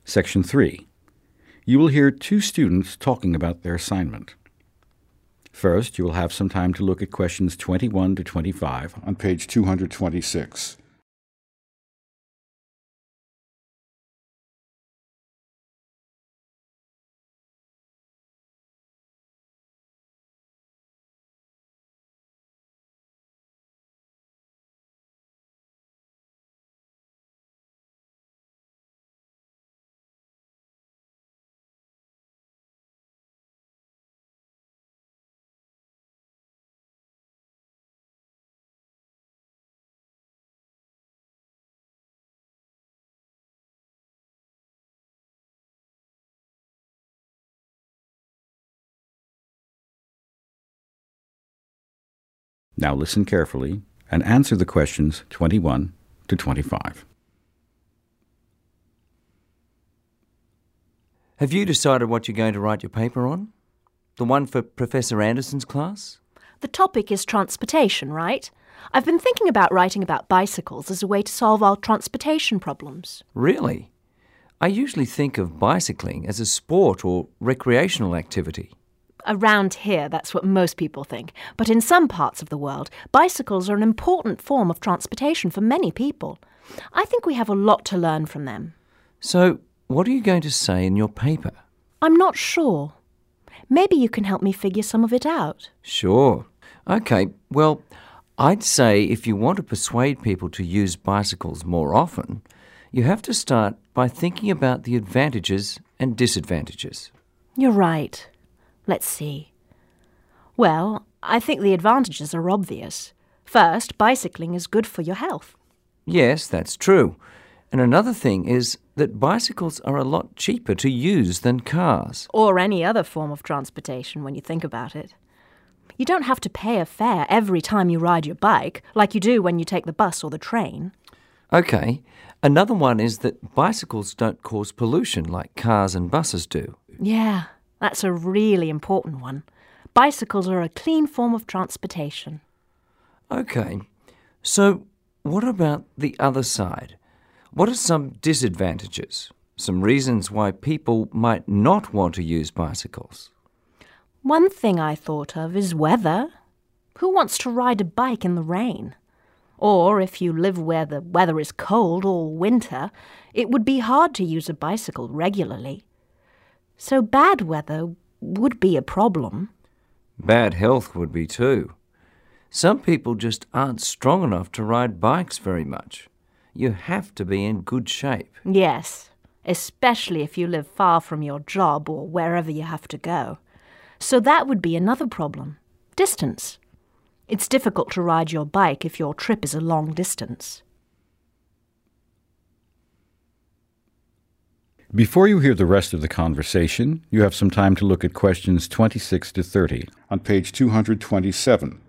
Section 3. You will hear two students talking about their assignment. First, you will have some time to look at questions 21 to 25 on page 226. Now listen carefully and answer the questions 21 to 25. Have you decided what you're going to write your paper on? The one for Professor Anderson's class? The topic is transportation, right? I've been thinking about writing about bicycles as a way to solve our transportation problems. Really? I usually think of bicycling as a sport or recreational activity. Around here, that's what most people think. But in some parts of the world, bicycles are an important form of transportation for many people. I think we have a lot to learn from them. So, what are you going to say in your paper? I'm not sure. Maybe you can help me figure some of it out. Sure. Okay, well, I'd say if you want to persuade people to use bicycles more often, you have to start by thinking about the advantages and disadvantages. You're right. Let's see. Well, I think the advantages are obvious. First, bicycling is good for your health. Yes, that's true. And another thing is that bicycles are a lot cheaper to use than cars. Or any other form of transportation when you think about it. You don't have to pay a fare every time you ride your bike, like you do when you take the bus or the train. Okay. Another one is that bicycles don't cause pollution like cars and buses do. Yeah, that's a really important one. Bicycles are a clean form of transportation. Okay. So, what about the other side? What are some disadvantages? Some reasons why people might not want to use bicycles? One thing I thought of is weather. Who wants to ride a bike in the rain? Or if you live where the weather is cold all winter, it would be hard to use a bicycle regularly. So bad weather would be a problem. Bad health would be too. Some people just aren't strong enough to ride bikes very much. You have to be in good shape. Yes, especially if you live far from your job or wherever you have to go. So that would be another problem. Distance. It's difficult to ride your bike if your trip is a long distance. Before you hear the rest of the conversation, you have some time to look at questions 26 to 30 on page 227.